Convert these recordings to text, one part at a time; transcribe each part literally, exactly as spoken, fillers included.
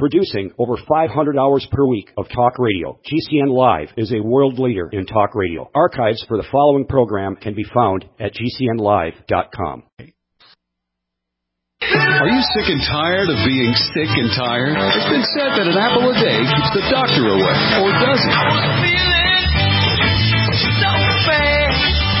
Producing over five hundred hours per week of talk radio, G C N Live is a world leader in talk radio. Archives for the following program can be found at G C N live dot com. Are you sick and tired of being sick and tired? It's been said that an apple a day keeps the doctor away, or does it? I was feeling so bad.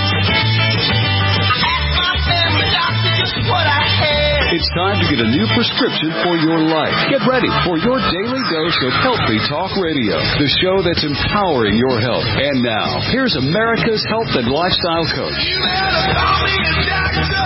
I asked my family doctor just what I had. It's time to get a new prescription for your life. Get ready for your daily dose of Healthy Talk Radio, the show that's empowering your health. And now, here's America's health and lifestyle coach. You better call me a doctor.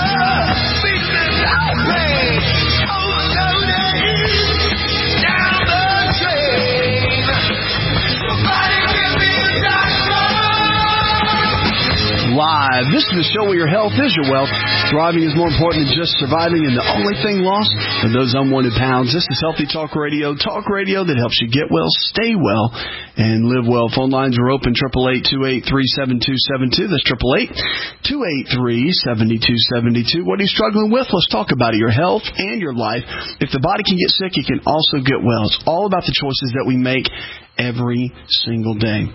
Live. This is the show where your health is your wealth. Thriving is more important than just surviving, and the only thing lost are those unwanted pounds. This is Healthy Talk Radio, talk radio that helps you get well, stay well, and live well. Phone lines are open, eight eight eight, two eight three, seven two seven two. That's eight eight eight, two eight three, seven two seven two. What are you struggling with? Let's talk about it, your health and your life. If the body can get sick, it can also get well. It's all about the choices that we make every single day.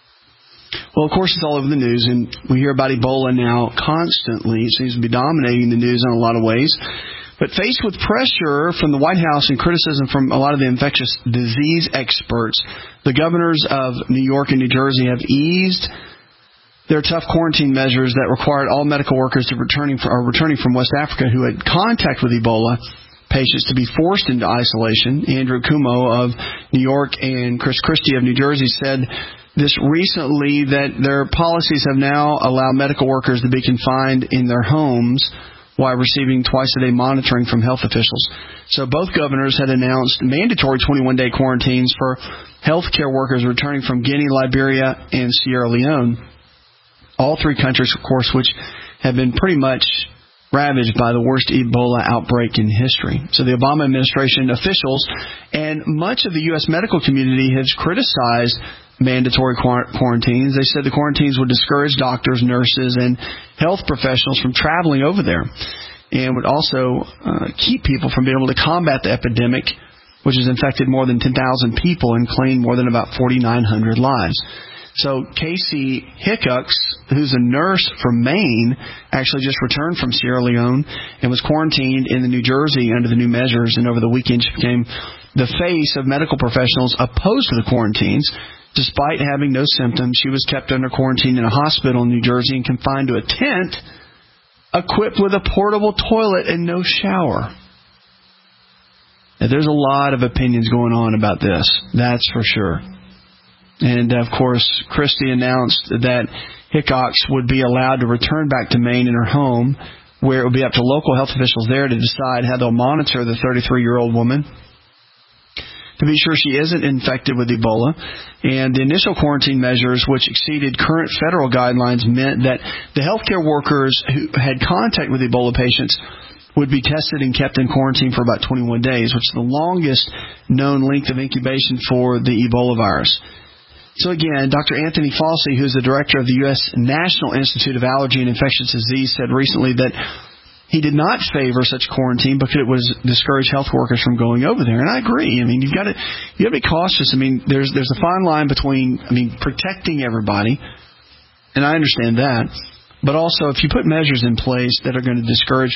Well, of course, it's all over the news, and we hear about Ebola now constantly. It seems to be dominating the news in a lot of ways. But faced with pressure from the White House and criticism from a lot of the infectious disease experts, the governors of New York and New Jersey have eased their tough quarantine measures that required all medical workers to returning from, or returning from West Africa who had contact with Ebola patients to be forced into isolation. Andrew Cuomo of New York and Chris Christie of New Jersey said this recently that their policies have now allowed medical workers to be confined in their homes while receiving twice-a-day monitoring from health officials. So both governors had announced mandatory twenty-one day quarantines for healthcare workers returning from Guinea, Liberia, and Sierra Leone. All three countries, of course, which have been pretty much ravaged by the worst Ebola outbreak in history. So the Obama administration officials and much of the U S medical community has criticized mandatory quarantines. They said the quarantines would discourage doctors, nurses, and health professionals from traveling over there, and would also uh, keep people from being able to combat the epidemic, which has infected more than ten thousand people and claimed more than about forty-nine hundred lives. So Casey Hickox, who's a nurse from Maine, actually just returned from Sierra Leone and was quarantined in the New Jersey under the new measures, and over the weekend she became the face of medical professionals opposed to the quarantines. Despite having no symptoms, she was kept under quarantine in a hospital in New Jersey and confined to a tent equipped with a portable toilet and no shower. Now, there's a lot of opinions going on about this, that's for sure. And, of course, Christie announced that Hickox would be allowed to return back to Maine in her home, where it would be up to local health officials there to decide how they'll monitor the thirty-three-year-old woman to be sure she isn't infected with Ebola. And the initial quarantine measures, which exceeded current federal guidelines, meant that the healthcare workers who had contact with Ebola patients would be tested and kept in quarantine for about twenty-one days, which is the longest known length of incubation for the Ebola virus. So again, Doctor Anthony Fauci, who's the director of the U S National Institute of Allergy and Infectious Disease, said recently that he did not favor such quarantine because it was discourage health workers from going over there. And I agree. I mean, you've got to you got to be cautious. I mean, there's there's a fine line between, I mean, protecting everybody, and I understand that, but also if you put measures in place that are going to discourage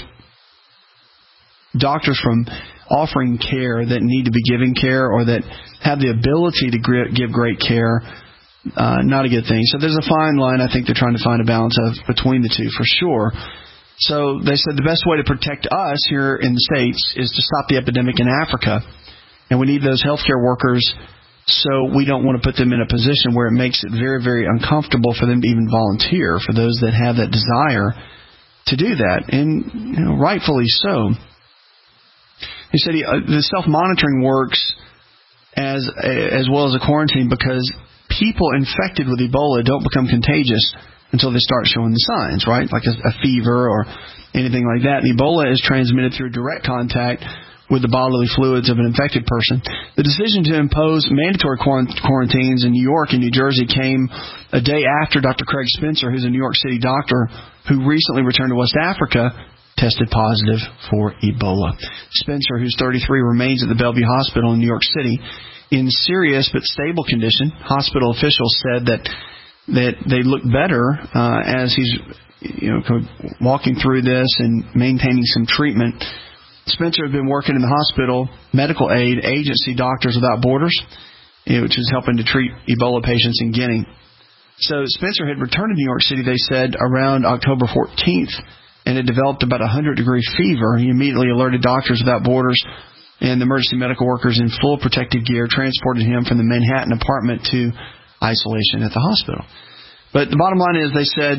doctors from offering care that need to be giving care or that have the ability to give great care, uh, not a good thing. So there's a fine line I think they're trying to find a balance of between the two for sure. So they said the best way to protect us here in the States is to stop the epidemic in Africa. And we need those healthcare workers, so we don't want to put them in a position where it makes it very, very uncomfortable for them to even volunteer, for those that have that desire to do that. And you know, rightfully so. He said he, uh, the self-monitoring works as as well as a quarantine because people infected with Ebola don't become contagious until they start showing the signs, right? Like a, a fever or anything like that. And Ebola is transmitted through direct contact with the bodily fluids of an infected person. The decision to impose mandatory quarantines in New York and New Jersey came a day after Doctor Craig Spencer, who's a New York City doctor who recently returned to West Africa, tested positive for Ebola. Spencer, who's thirty-three, remains at the Bellevue Hospital in New York City in serious but stable condition. Hospital officials said that that they look better uh, as he's you know walking through this and maintaining some treatment. Spencer had been working in the hospital medical aid agency Doctors Without Borders, you know, which is helping to treat Ebola patients in Guinea. So Spencer had returned to New York City, they said, around October fourteenth, and had developed about a one hundred degree fever. He immediately alerted Doctors Without Borders, and the emergency medical workers in full protective gear transported him from the Manhattan apartment to isolation at the hospital. But the bottom line is they said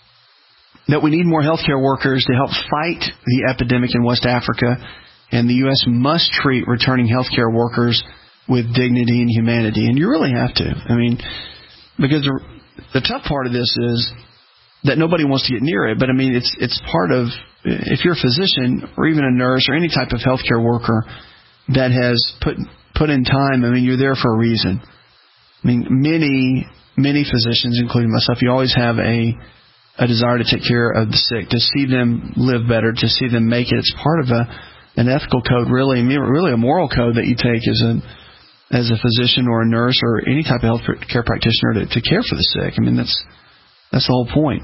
that we need more healthcare workers to help fight the epidemic in West Africa, and the U S must treat returning healthcare workers with dignity and humanity. And you really have to. I mean, because the, the tough part of this is that nobody wants to get near it. But, I mean, it's it's part of, if you're a physician or even a nurse or any type of healthcare worker that has put put in time, I mean, you're there for a reason. I mean, many, many physicians, including myself, you always have a a desire to take care of the sick, to see them live better, to see them make it. It's part of a an ethical code, really, I mean, really a moral code that you take as a as a physician or a nurse or any type of health care practitioner to, to care for the sick. I mean, that's that's the whole point.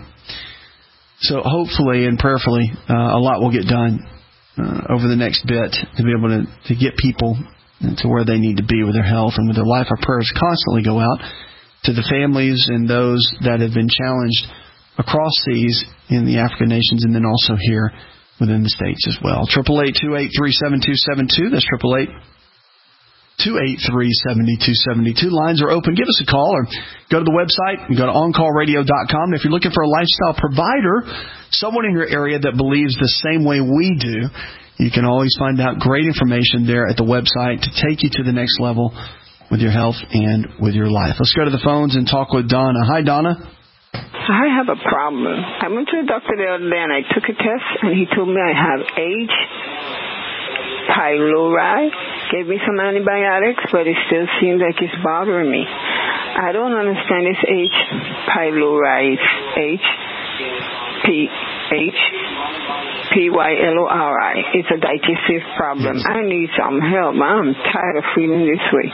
So hopefully and prayerfully, uh, a lot will get done uh, over the next bit to be able to, to get people to where they need to be with their health and with their life. Our prayers constantly go out to the families and those that have been challenged across seas in the African nations and then also here within the States as well. eight eight eight, two eight three, seven two seven two. That's eight eight eight, two eight three, seven two seven two. Lines are open. Give us a call or go to the website and go to on call radio dot com. If you're looking for a lifestyle provider, someone in your area that believes the same way we do, you can always find out great information there at the website to take you to the next level with your health and with your life. Let's go to the phones and talk with Donna. Hi, Donna. I have a problem. I went to the doctor the other day and I took a test and he told me I have H. pylori, gave me some antibiotics, but it still seems like it's bothering me. I don't understand this H. pylori. H. P. H. P Y L O R I. It's a digestive problem. I need some help. I'm tired of feeling this way.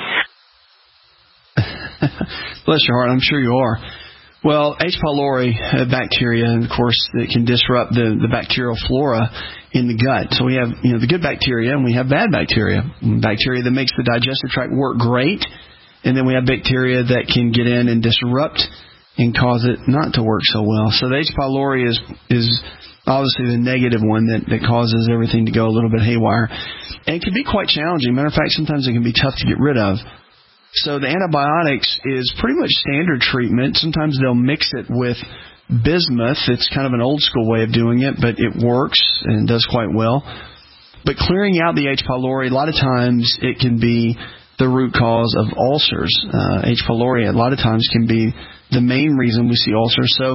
Bless your heart. I'm sure you are. Well, H. pylori uh, bacteria, and of course, it can disrupt the, the bacterial flora in the gut. So we have, you know, the good bacteria and we have bad bacteria. Bacteria that makes the digestive tract work great, and then we have bacteria that can get in and disrupt and cause it not to work so well. So the H. pylori is is obviously the negative one that, that causes everything to go a little bit haywire. And it can be quite challenging. Matter of fact, sometimes it can be tough to get rid of. So the antibiotics is pretty much standard treatment. Sometimes they'll mix it with bismuth. It's kind of an old school way of doing it, but it works and does quite well. But clearing out the H. pylori, a lot of times it can be the root cause of ulcers. Uh, H. pylori a lot of times can be the main reason we see ulcers. So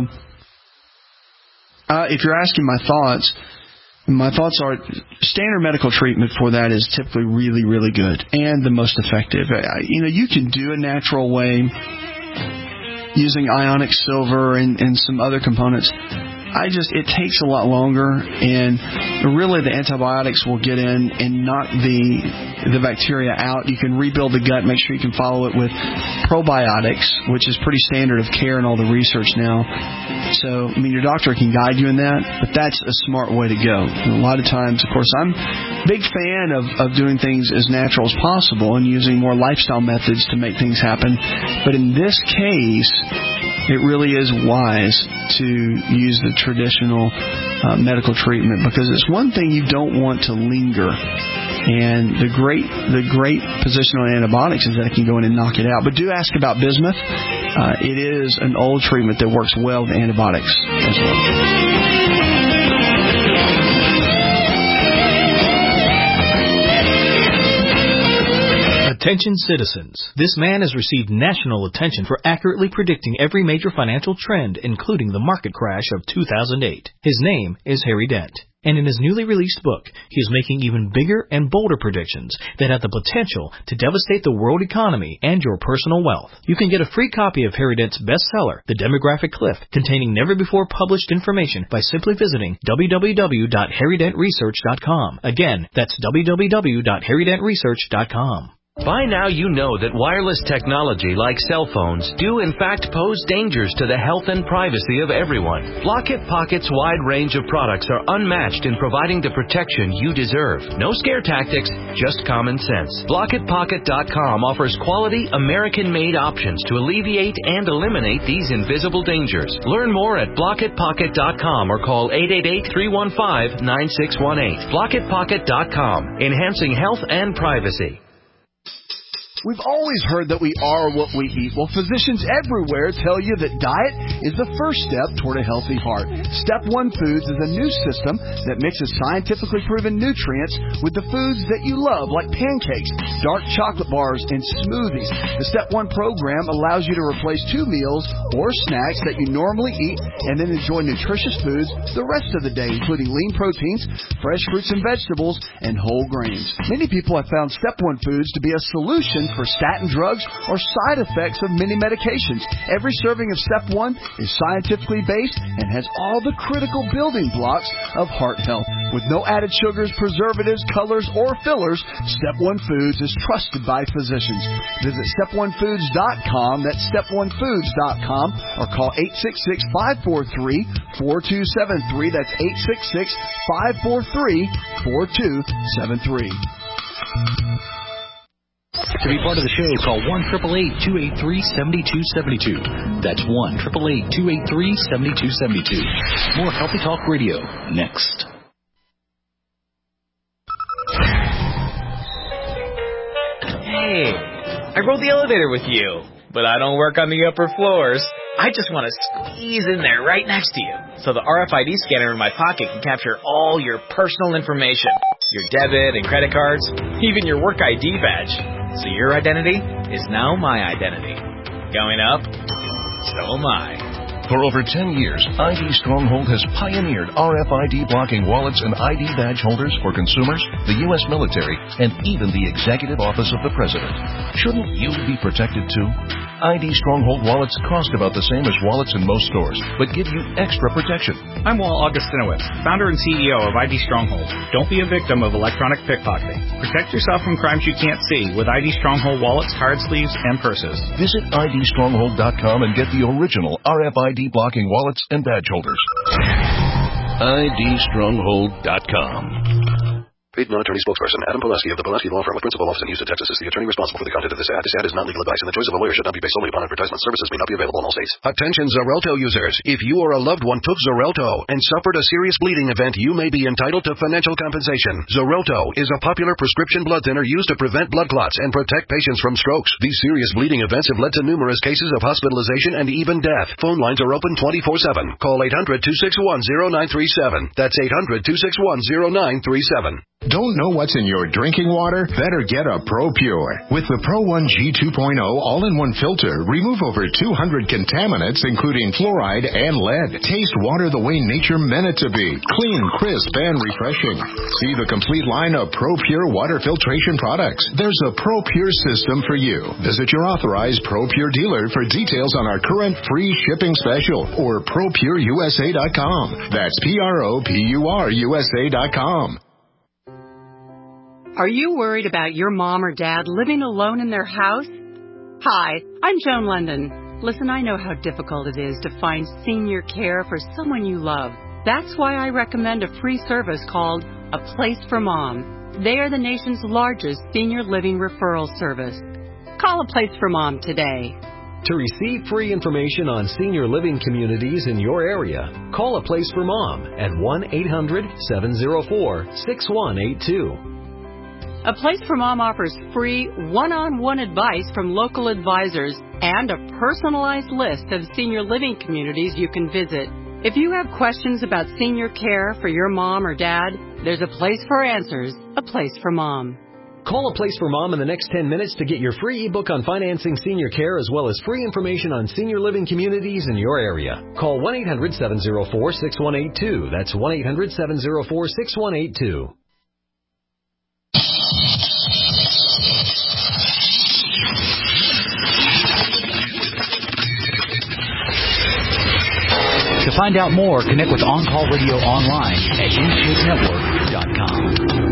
uh, if you're asking my thoughts, my thoughts are standard medical treatment for that is typically really, really good and the most effective. You know, you can do a natural way using ionic silver and, and some other components. I just, it takes a lot longer, and really the antibiotics will get in and knock the the bacteria out. You can rebuild the gut, make sure you can follow it with probiotics, which is pretty standard of care in all the research now. So, I mean, your doctor can guide you in that, but that's a smart way to go. And a lot of times, of course, I'm a big fan of, of doing things as natural as possible and using more lifestyle methods to make things happen. But in this case, it really is wise to use the traditional uh, medical treatment, because it's one thing you don't want to linger. And the great the great position on antibiotics is that it can go in and knock it out. But do ask about bismuth. Uh, it is an old treatment that works well with antibiotics as well. Attention citizens. This man has received national attention for accurately predicting every major financial trend, including the market crash of two thousand eight. His name is Harry Dent. And in his newly released book, he is making even bigger and bolder predictions that have the potential to devastate the world economy and your personal wealth. You can get a free copy of Harry Dent's bestseller, The Demographic Cliff, containing never-before-published information by simply visiting w w w dot harry dent research dot com. Again, that's w w w dot harry dent research dot com. By now you know that wireless technology like cell phones do in fact pose dangers to the health and privacy of everyone. Blockit Pocket's wide range of products are unmatched in providing the protection you deserve. No scare tactics, just common sense. Blockit Pocket dot com offers quality American-made options to alleviate and eliminate these invisible dangers. Learn more at Blockit Pocket dot com or call eight eight eight, three one five, nine six one eight. Blockit Pocket dot com, enhancing health and privacy. We've always heard that we are what we eat. Well, physicians everywhere tell you that diet is the first step toward a healthy heart. Step One Foods is a new system that mixes scientifically proven nutrients with the foods that you love, like pancakes, dark chocolate bars, and smoothies. The Step One program allows you to replace two meals or snacks that you normally eat and then enjoy nutritious foods the rest of the day, including lean proteins, fresh fruits and vegetables, and whole grains. Many people have found Step One Foods to be a solution for statin drugs or side effects of many medications. Every serving of Step One is scientifically based and has all the critical building blocks of heart health. With no added sugars, preservatives, colors, or fillers, Step One Foods is trusted by physicians. Visit step one foods dot com, that's step one foods dot com, or call eight six six, five four three, four two seven three. That's eight six six, five four three, four two seven three. To be part of the show, call one eight eight eight, two eight three, seven two seven two. That's one eight eight eight, two eight three, seven two seven two. More Healthy Talk Radio next. Hey, I rode the elevator with you, but I don't work on the upper floors. I just want to squeeze in there right next to you, so the R F I D scanner in my pocket can capture all your personal information, your debit and credit cards, even your work I D badge. So your identity is now my identity. Going up, so am I. For over ten years, I D Stronghold has pioneered R F I D blocking wallets and I D badge holders for consumers, the U S military, and even the Executive Office of the President. Shouldn't you be protected too? I D Stronghold wallets cost about the same as wallets in most stores, but give you extra protection. I'm Walt Augustinowicz, founder and C E O of I D Stronghold. Don't be a victim of electronic pickpocketing. Protect yourself from crimes you can't see with I D Stronghold wallets, card sleeves, and purses. Visit I D stronghold dot com and get the original R F I D blocking wallets and badge holders. I D stronghold dot com. Paid non-attorney spokesperson Adam Pulaski of the Pulaski Law Firm with principal office in Houston, Texas is the attorney responsible for the content of this ad. This ad is not legal advice, and the choice of a lawyer should not be based solely upon advertisement. Services may not be available in all states. Attention Xarelto users. If you or a loved one took Xarelto and suffered a serious bleeding event, you may be entitled to financial compensation. Xarelto is a popular prescription blood thinner used to prevent blood clots and protect patients from strokes. These serious bleeding events have led to numerous cases of hospitalization and even death. Phone lines are open twenty-four seven. Call eight hundred, two six one, zero nine three seven. That's eight hundred, two six one, zero nine three seven. Don't know what's in your drinking water? Better get a ProPure. With the Pro one G two point oh all-in-one filter, remove over two hundred contaminants, including fluoride and lead. Taste water the way nature meant it to be. Clean, crisp, and refreshing. See the complete line of ProPure water filtration products. There's a ProPure system for you. Visit your authorized ProPure dealer for details on our current free shipping special or pro pure U S A dot com. That's P R O P U R U S A dot com. Are you worried about your mom or dad living alone in their house? Hi, I'm Joan London. Listen, I know how difficult it is to find senior care for someone you love. That's why I recommend a free service called A Place for Mom. They are the nation's largest senior living referral service. Call A Place for Mom today. To receive free information on senior living communities in your area, call A Place for Mom at one eight hundred, seven oh four, six one eight two. A Place for Mom offers free one-on-one advice from local advisors and a personalized list of senior living communities you can visit. If you have questions about senior care for your mom or dad, there's a place for answers, A Place for Mom. Call A Place for Mom in the next ten minutes to get your free ebook on financing senior care as well as free information on senior living communities in your area. Call one eight hundred seven oh four six one eight two. That's one eight hundred seven oh four six one eight two. To find out more, connect with On Call Radio online at in shape network dot com.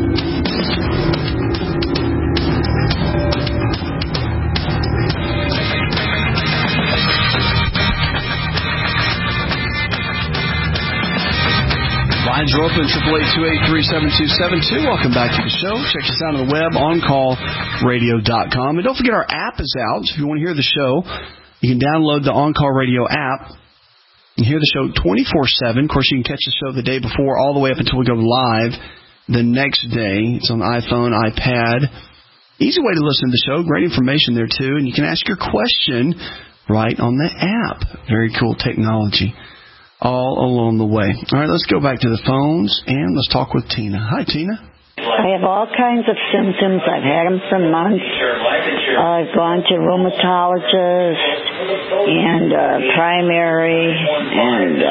Lines are open, triple eight two eight three seven two seven two. Welcome back to the show. Check us out on the web, on call radio dot com. And don't forget our app is out. If you want to hear the show, you can download the On Call Radio app and hear the show twenty-four seven. Of course, you can catch the show the day before all the way up until we go live the next day. It's on iPhone, iPad. Easy way to listen to the show. Great information there, too. And you can ask your question right on the app. Very cool technology all along the way. All right, let's go back to the phones, and let's talk with Tina. Hi, Tina. I have all kinds of symptoms. I've had them for months. I've gone to rheumatologist and uh, primary and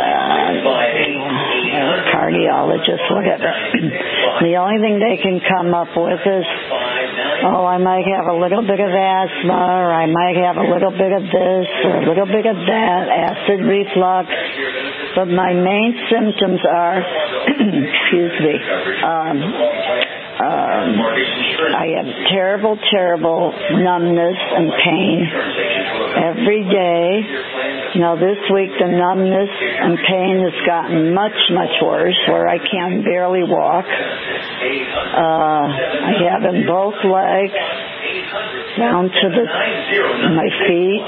uh, cardiologist, whatever. The only thing they can come up with is, oh, I might have a little bit of asthma, or I might have a little bit of this, or a little bit of that, acid reflux. But my main symptoms are, excuse me, um, um, I have terrible, terrible numbness and pain every day. You know, this week the numbness and pain has gotten much, much worse, where I can barely walk. Uh, I have in both legs, down to the my feet.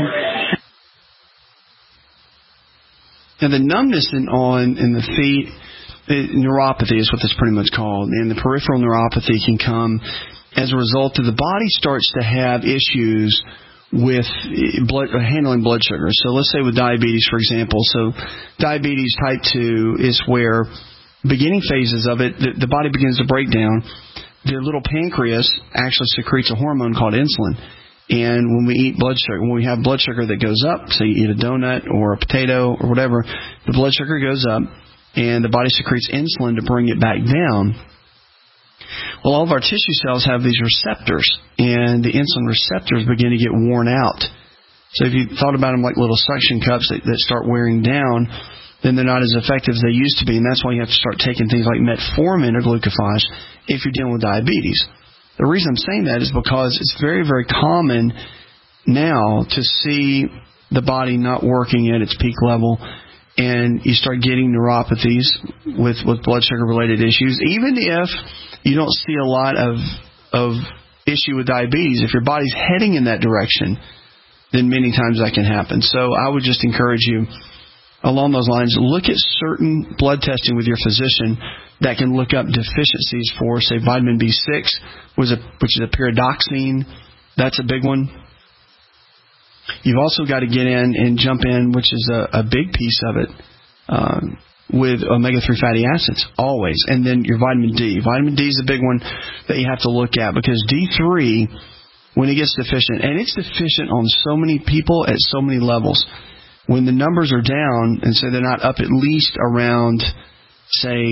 Now, the numbness in, on in the feet, it, neuropathy is what that's pretty much called, and the peripheral neuropathy can come as a result of the body starts to have issues with blood, handling blood sugar. So let's say with diabetes, for example. So diabetes type two is where beginning phases of it, the, the body begins to break down. The little pancreas actually secretes a hormone called insulin. And when we eat blood sugar, when we have blood sugar that goes up, say you eat a donut or a potato or whatever, the blood sugar goes up and the body secretes insulin to bring it back down. Well, all of our tissue cells have these receptors, and the insulin receptors begin to get worn out. So if you thought about them like little suction cups that, that start wearing down, then they're not as effective as they used to be, and that's why you have to start taking things like metformin or glucophage if you're dealing with diabetes. The reason I'm saying that is because it's very, very common now to see the body not working at its peak level, and you start getting neuropathies with, with blood sugar-related issues. Even if you don't see a lot of of issue with diabetes, if your body's heading in that direction, then many times that can happen. So I would just encourage you, along those lines, look at certain blood testing with your physician that can look up deficiencies for, say, vitamin B six, which is a pyridoxine. That's a big one. You've also got to get in and jump in, which is a, a big piece of it, uh, with omega three fatty acids, always. And then your vitamin D. Vitamin D is a big one that you have to look at, because D three, when it gets deficient, and it's deficient on so many people at so many levels, when the numbers are down, and so they're not up at least around, say,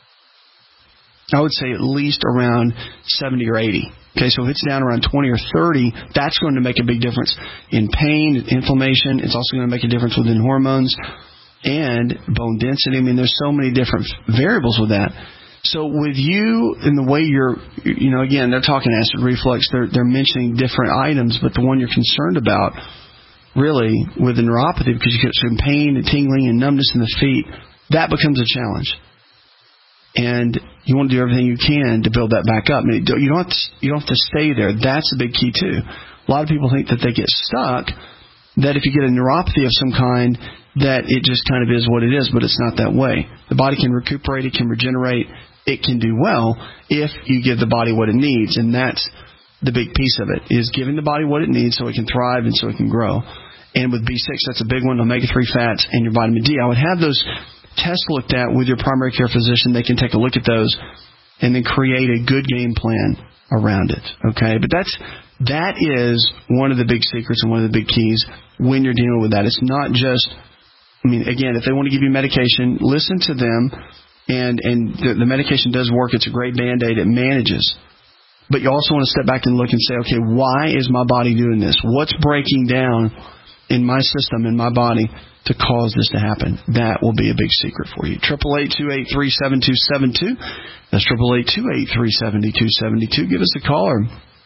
I would say at least around seventy or eighty. Okay, so if it's down around twenty or thirty, that's going to make a big difference in pain, inflammation. It's also going to make a difference within hormones and bone density. I mean, there's so many different variables with that. So with you and the way you're, you know, again, they're talking acid reflux. They're, they're mentioning different items, but the one you're concerned about, really, with the neuropathy, because you get some pain and tingling and numbness in the feet, that becomes a challenge. And you want to do everything you can to build that back up. I mean, you don't have to, you don't have to stay there. That's a big key, too. A lot of people think that they get stuck, that if you get a neuropathy of some kind, that it just kind of is what it is, but it's not that way. The body can recuperate, it can regenerate, it can do well if you give the body what it needs. And that's the big piece of it, is giving the body what it needs so it can thrive and so it can grow. And with B six, that's a big one, omega three fats and your vitamin D. I would have those tests looked at with your primary care physician. They can take a look at those and then create a good game plan around it, okay? But that's that is one of the big secrets and one of the big keys when you're dealing with that. It's not just, I mean, again, if they want to give you medication, listen to them, and, and the, the medication does work. It's a great Band-Aid. It manages. But you also want to step back and look and say, okay, why is my body doing this? What's breaking down in my system, in my body, to cause this to happen? That will be a big secret for you. eight eight eight, two eight three, seven two seven two. That's eight eight eight, two eight three, seven two seven two. Give us a call or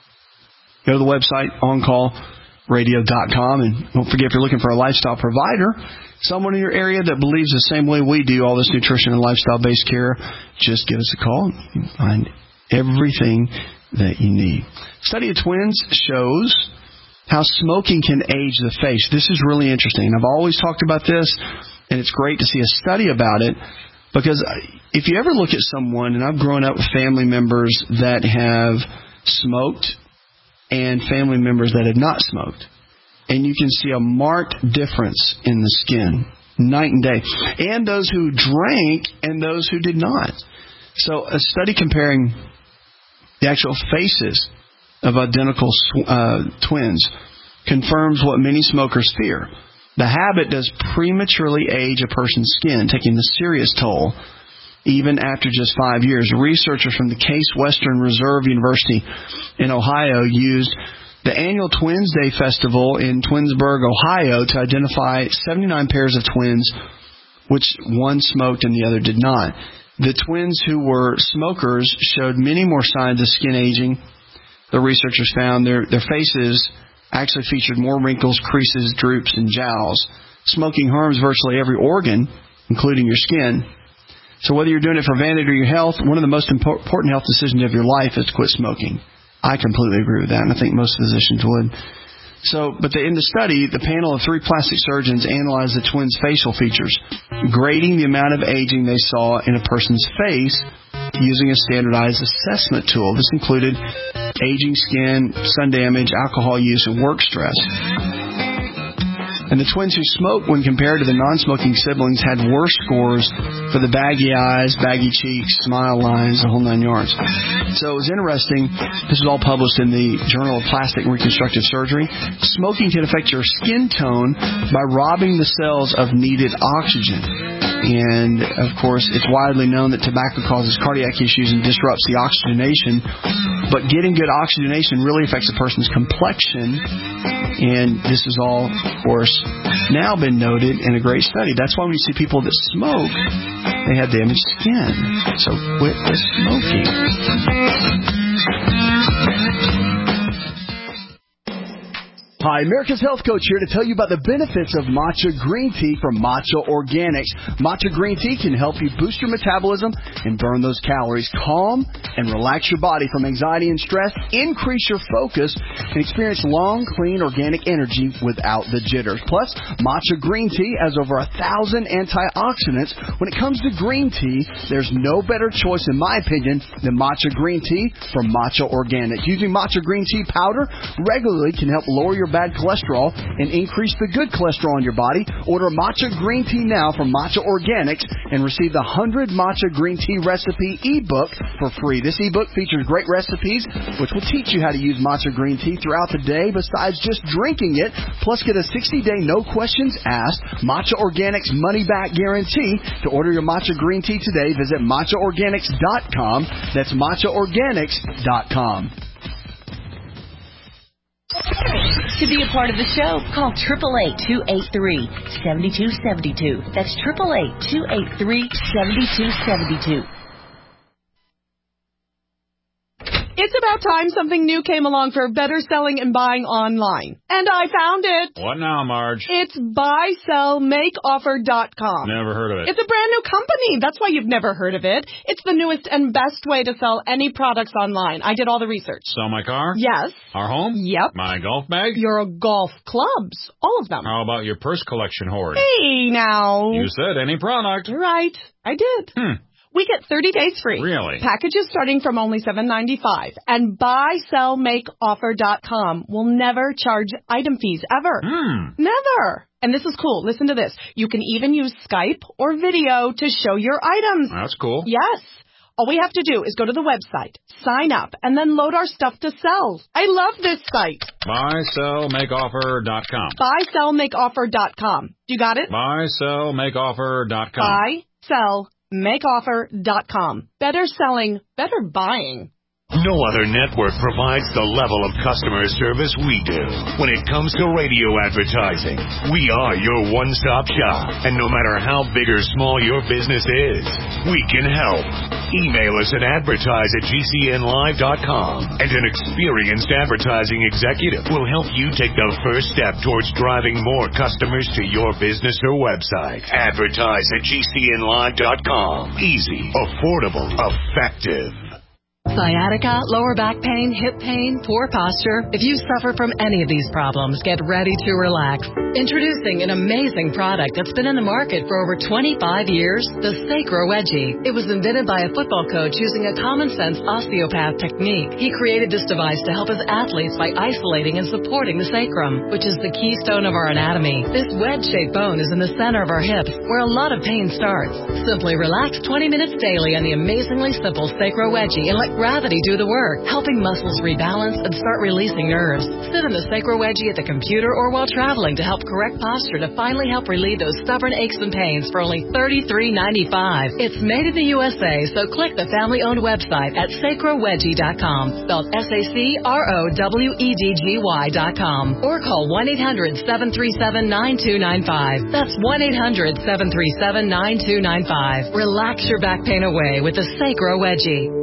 go to the website, on call radio dot com. And don't forget, if you're looking for a lifestyle provider, someone in your area that believes the same way we do, all this nutrition and lifestyle-based care, just give us a call. You can find everything that you need. Study of twins shows how smoking can age the face. This is really interesting. I've always talked about this, and it's great to see a study about it, because if you ever look at someone, and I've grown up with family members that have smoked and family members that have not smoked, and you can see a marked difference in the skin, night and day, and those who drank and those who did not. So a study comparing the actual faces of identical uh, twins confirms what many smokers fear. The habit does prematurely age a person's skin, taking the serious toll even after just five years. Researchers from the Case Western Reserve University in Ohio used the annual Twins Day Festival in Twinsburg, Ohio, to identify seventy-nine pairs of twins, which one smoked and the other did not. The twins who were smokers showed many more signs of skin aging. The researchers found their, their faces actually featured more wrinkles, creases, droops, and jowls. Smoking harms virtually every organ, including your skin. So whether you're doing it for vanity or your health, one of the most important health decisions of your life is to quit smoking. I completely agree with that, and I think most physicians would. So, but the, in the study, the panel of three plastic surgeons analyzed the twins' facial features, grading the amount of aging they saw in a person's face using a standardized assessment tool. This included aging skin, sun damage, alcohol use, and work stress. And the twins who smoked, when compared to the non-smoking siblings, had worse scores for the baggy eyes, baggy cheeks, smile lines, the whole nine yards. So it was interesting. This was all published in the Journal of Plastic and Reconstructive Surgery. Smoking can affect your skin tone by robbing the cells of needed oxygen. And, of course, it's widely known that tobacco causes cardiac issues and disrupts the oxygenation. But getting good oxygenation really affects a person's complexion. And this is all, of course, now been noted in a great study. That's why when you see people that smoke, they have damaged skin. So quit the smoking. Hi, America's Health Coach here to tell you about the benefits of matcha green tea from Matcha Organics. Matcha green tea can help you boost your metabolism and burn those calories, calm and relax your body from anxiety and stress, increase your focus, and experience long, clean, organic energy without the jitters. Plus, matcha green tea has over a thousand antioxidants. When it comes to green tea, there's no better choice, in my opinion, than matcha green tea from Matcha Organics. Using matcha green tea powder regularly can help lower your bad cholesterol and increase the good cholesterol in your body. Order matcha green tea now from Matcha Organics and receive the one hundred Matcha Green Tea Recipe ebook for free. This ebook features great recipes which will teach you how to use matcha green tea throughout the day besides just drinking it. Plus, get a sixty-day no questions asked Matcha Organics money back guarantee. To order your matcha green tea today, visit matcha organics dot com. That's matcha organics dot com. To be a part of the show, call eight eight eight, two eight three, seven two seven two. That's eight eight eight, two eight three, seven two seven two. It's about time something new came along for better selling and buying online. And I found it. What now, Marge? It's buy sell make offer dot com. Never heard of it. It's a brand new company. That's why you've never heard of it. It's the newest and best way to sell any products online. I did all the research. Sell my car? Yes. Our home? Yep. My golf bag? Your golf clubs. All of them. How about your purse collection hoard? Hey, now. You said any product. Right. I did. Hmm. We get thirty days free. Really? Packages starting from only seven ninety-five. And buy sell make offer dot com will never charge item fees ever. Hmm. Never. And this is cool. Listen to this. You can even use Skype or video to show your items. That's cool. Yes. All we have to do is go to the website, sign up, and then load our stuff to sell. I love this site. buy sell make offer dot com. buy sell make offer dot com. You got it? buy sell make offer dot com. buy sell make offer dot com. Better selling, better buying. No other network provides the level of customer service we do. When it comes to radio advertising, we are your one-stop shop. And no matter how big or small your business is, we can help. Email us at advertise at G C N live dot com, and an experienced advertising executive will help you take the first step towards driving more customers to your business or website. Advertise at G C N live dot com. Easy, affordable, effective. Sciatica, lower back pain, hip pain, poor posture. If you suffer from any of these problems, get ready to relax. Introducing an amazing product that's been in the market for over twenty-five years, the Sacro Wedgie. It was invented by a football coach using a common-sense osteopath technique. He created this device to help his athletes by isolating and supporting the sacrum, which is the keystone of our anatomy. This wedge-shaped bone is in the center of our hips, where a lot of pain starts. Simply relax twenty minutes daily on the amazingly simple Sacro Wedgie and let gravity do the work, helping muscles rebalance and start releasing nerves. Sit in the Sacro Wedgie at the computer or while traveling to help correct posture to finally help relieve those stubborn aches and pains for only thirty-three ninety-five. It's made in the U S A, so click the family-owned website at sacro wedgie dot com, spelled S A C R O W E D G Y dot com, or call one eight hundred seven three seven nine two nine five. That's one eight hundred seven three seven nine two nine five. Relax your back pain away with the Sacro Wedgie.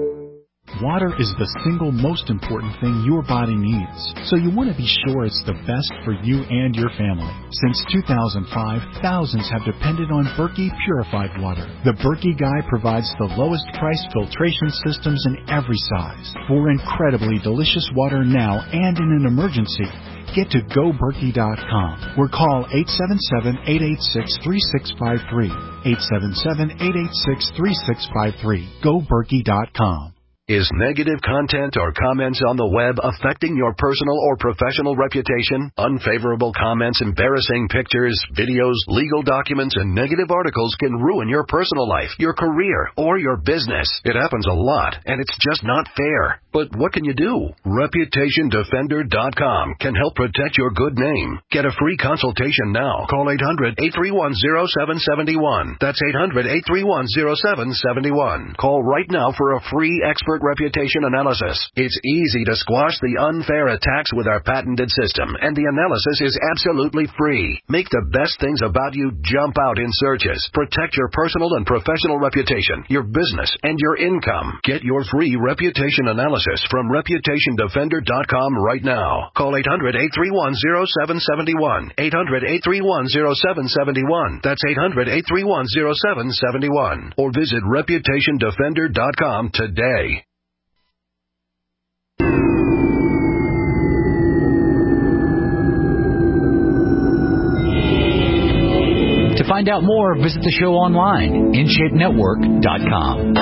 Water is the single most important thing your body needs, so you want to be sure it's the best for you and your family. Since two thousand five, thousands have depended on Berkey purified water. The Berkey Guy provides the lowest price filtration systems in every size. For incredibly delicious water now and in an emergency, get to go berkey dot com or call eight seven seven, eight eight six, three six five three. eight seven seven, eight eight six, three six five three. go berkey dot com. Is negative content or comments on the web affecting your personal or professional reputation? Unfavorable comments, embarrassing pictures, videos, legal documents, and negative articles can ruin your personal life, your career, or your business. It happens a lot, and it's just not fair. But what can you do? reputation defender dot com can help protect your good name. Get a free consultation now. Call eight hundred, eight three one, zero seven seven one. That's eight hundred, eight three one, zero seven seven one. Call right now for a free expert reputation analysis. It's easy to squash the unfair attacks with our patented system, and the analysis is absolutely free. Make the best things about you jump out in searches. Protect your personal and professional reputation, your business, and your income. Get your free reputation analysis from reputation defender dot com right now. Call eight hundred, eight three one, zero seven seven one. eight hundred, eight three one, zero seven seven one. That's eight hundred, eight three one, zero seven seven one. Or visit reputation defender dot com today. To find out more, visit the show online, in shape network dot com.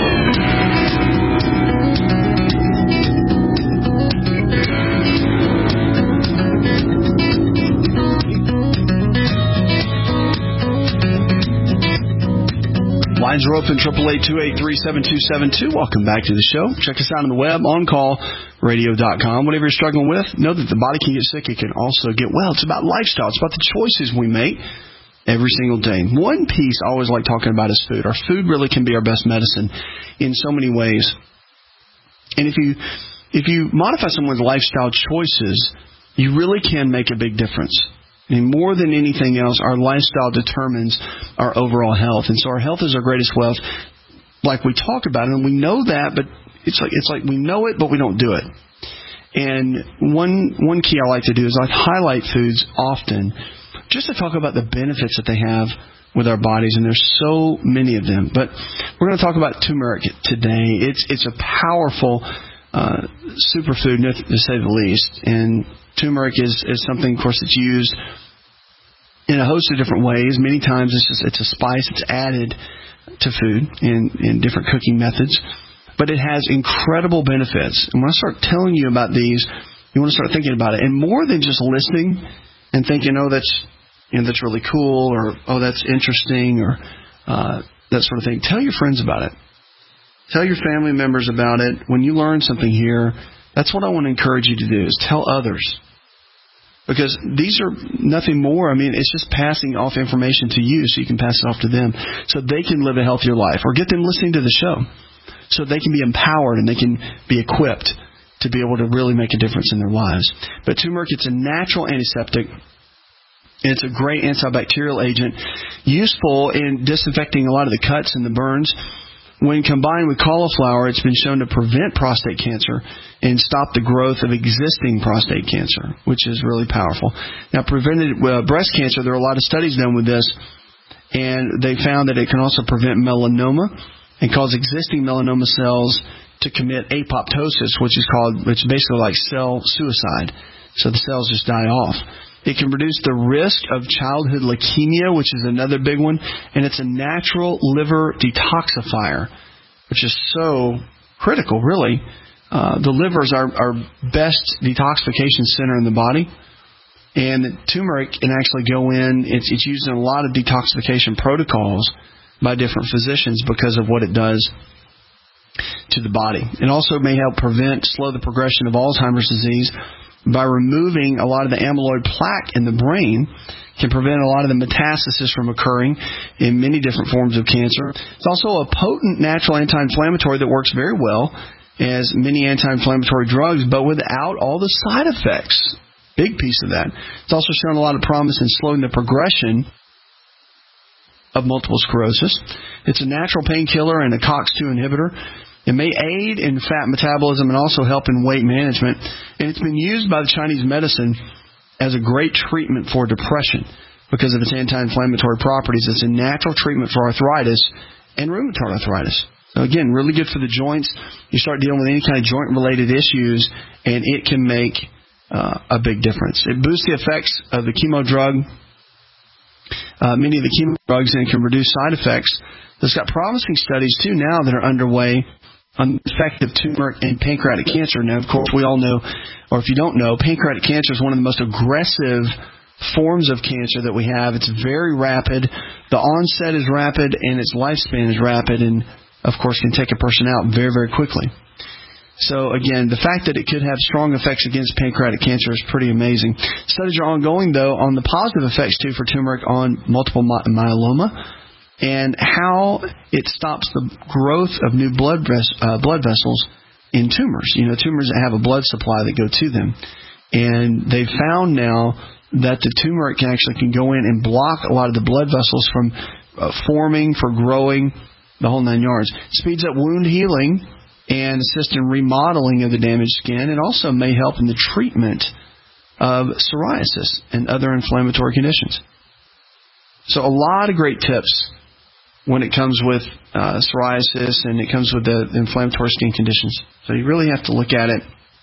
Lines are open, eight eight eight, two eight three, seven two seven two. Welcome back to the show. Check us out on the web, on call radio dot com. Whatever you're struggling with, know that the body can get sick. It can also get well. It's about lifestyle. It's about the choices we make every single day. One piece I always like talking about is food. Our food really can be our best medicine in so many ways. And if you if you modify someone's lifestyle choices, you really can make a big difference. And more than anything else, our lifestyle determines our overall health. And so our health is our greatest wealth, like we talk about it, and we know that, but it's like it's like we know it, but we don't do it. And one one key I like to do is I highlight foods often just to talk about the benefits that they have with our bodies, and there's so many of them. But we're going to talk about turmeric today. It's it's a powerful uh, superfood, to say the least. And turmeric is, is something, of course, that's used in a host of different ways. Many times it's just it's a spice that's added to food in, in different cooking methods. But it has incredible benefits. And when I start telling you about these, you want to start thinking about it. And more than just listening and thinking, oh, that's you know that's really cool, or oh, that's interesting, or uh, that sort of thing. Tell your friends about it. Tell your family members about it. When you learn something here, that's what I want to encourage you to do, is tell others. Because these are nothing more. I mean, it's just passing off information to you so you can pass it off to them so they can live a healthier life. Or get them listening to the show so they can be empowered and they can be equipped to be able to really make a difference in their lives. But turmeric, it's a natural antiseptic. It's a great antibacterial agent, useful in disinfecting a lot of the cuts and the burns. When combined with cauliflower, it's been shown to prevent prostate cancer and stop the growth of existing prostate cancer, which is really powerful. Now, prevented uh, breast cancer, there are a lot of studies done with this, and they found that it can also prevent melanoma and cause existing melanoma cells to commit apoptosis, which is called, which is basically like cell suicide. So the cells just die off. It can reduce the risk of childhood leukemia, which is another big one. And it's a natural liver detoxifier, which is so critical, really. Uh, the liver is our, our best detoxification center in the body. And turmeric can actually go in. It's, it's used in a lot of detoxification protocols by different physicians because of what it does to the body. It also may help prevent, slow the progression of Alzheimer's disease by removing a lot of the amyloid plaque in the brain. Can prevent a lot of the metastasis from occurring in many different forms of cancer. It's also a potent natural anti-inflammatory that works very well as many anti-inflammatory drugs, but without all the side effects. Big piece of that. It's also shown a lot of promise in slowing the progression of multiple sclerosis. It's a natural painkiller and a C O X two inhibitor. It may aid in fat metabolism and also help in weight management. And it's been used by the Chinese medicine as a great treatment for depression because of its anti-inflammatory properties. It's a natural treatment for arthritis and rheumatoid arthritis. So again, really good for the joints. You start dealing with any kind of joint-related issues, and it can make uh, a big difference. It boosts the effects of the chemo drug, uh, many of the chemo drugs, and it can reduce side effects. There's got promising studies, too, now that are underway on effective turmeric in pancreatic cancer. Now, of course, we all know, or if you don't know, pancreatic cancer is one of the most aggressive forms of cancer that we have. It's very rapid. The onset is rapid, and its lifespan is rapid, and, of course, can take a person out very, very quickly. So, again, the fact that it could have strong effects against pancreatic cancer is pretty amazing. Studies are ongoing, though, on the positive effects, too, for turmeric on multiple myeloma, and how it stops the growth of new blood ves- uh, blood vessels in tumors. You know, tumors that have a blood supply that go to them. And they've found now that the turmeric can actually can go in and block a lot of the blood vessels from uh, forming, for growing, the whole nine yards. Speeds up wound healing and assists in remodeling of the damaged skin. It also may help in the treatment of psoriasis and other inflammatory conditions. So a lot of great tips when it comes with uh, psoriasis and it comes with the inflammatory skin conditions. So you really have to look at it.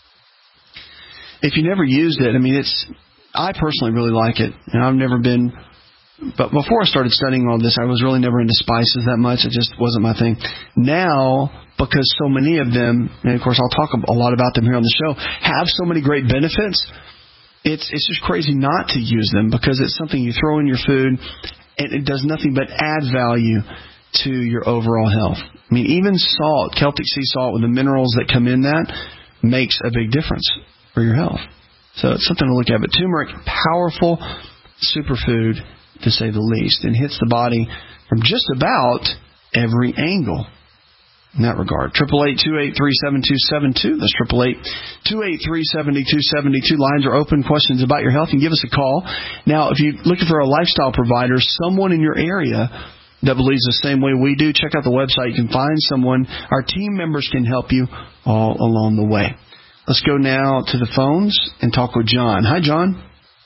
If you never used it, I mean, it's, I personally really like it. And I've never been, but before I started studying all this, I was really never into spices that much. It just wasn't my thing. Now, because so many of them, and of course I'll talk a lot about them here on the show, have so many great benefits, it's it's just crazy not to use them because it's something you throw in your food and it does nothing but add value to your overall health. I mean, even salt, Celtic sea salt with the minerals that come in that makes a big difference for your health. So it's something to look at. But turmeric, powerful superfood to say the least, and hits the body from just about every angle in that regard. eight eight eight, two eight three, seven two seven two. That's eight eight eight, two eight three, seven two seven two. Lines are open. Questions about your health, and give us a call. Now, if you're looking for a lifestyle provider, someone in your area that believes the same way we do, check out the website. You can find someone. Our team members can help you all along the way. Let's go now to the phones and talk with John. Hi, John.